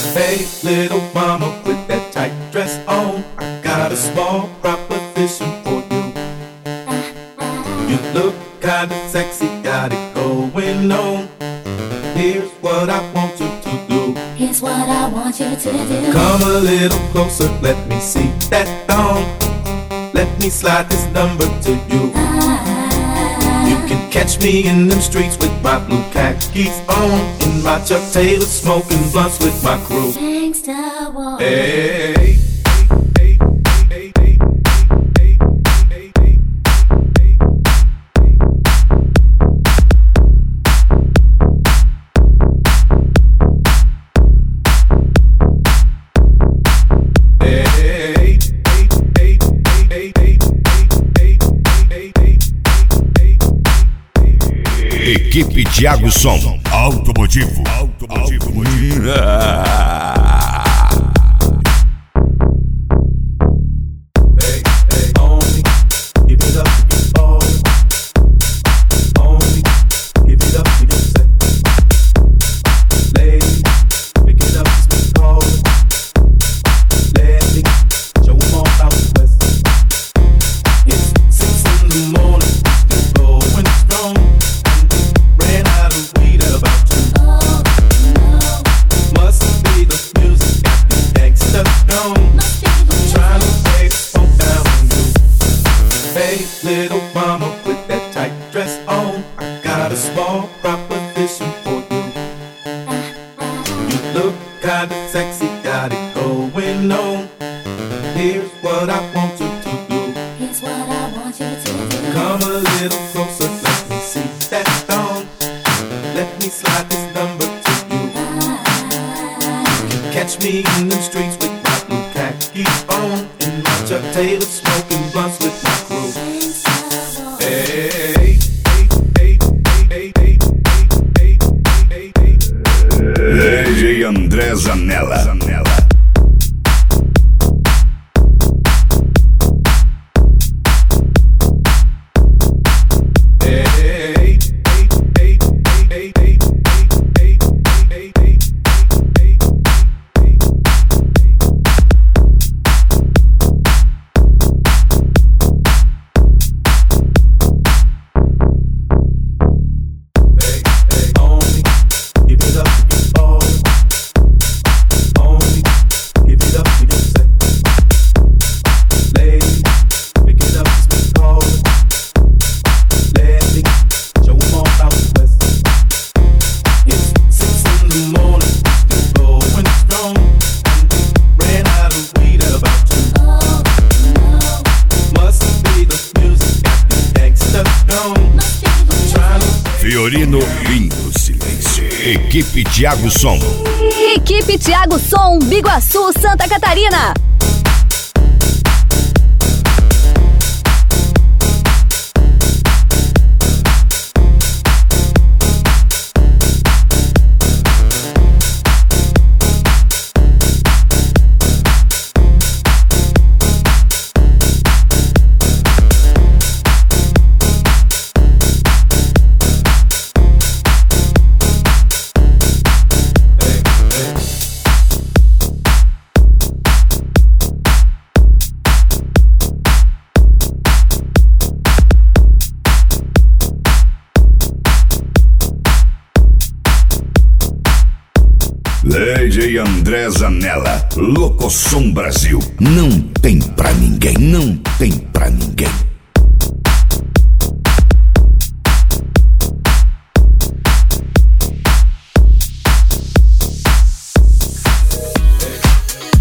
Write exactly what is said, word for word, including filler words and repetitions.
Hey, little mama with that tight dress on, I got a small proposition for you. You look kinda sexy, got it going on. Here's what I want you to do. Here's what I want you to do. Come a little closer, let me see that thong. Let me slide this number to you. You can catch me in them streets with my blue khakis on, in my Chuck Taylor, smoking blunts with my crew. Gangsta walk. Hey. Equipe Thiago Som Automotivo. Automotivo. Little mama with that tight dress on, I got a small proposition for you. You look kinda sexy, got it going on. Here's what I want you to do. Here's what I want you to do. Come a little closer, let me see that thong. Let me slide this number to you. You can catch me in the streets with my blue khakis on, in my Chuck Taylor, smoking blunts with my crew. D J André Zanella. Zanella. Fiorino Lindo Silêncio. Equipe Thiago Som. Equipe Thiago Som, Biguaçu, Santa Catarina. D J André Zanella, Locosom Brasil. Não tem pra ninguém, não tem pra ninguém.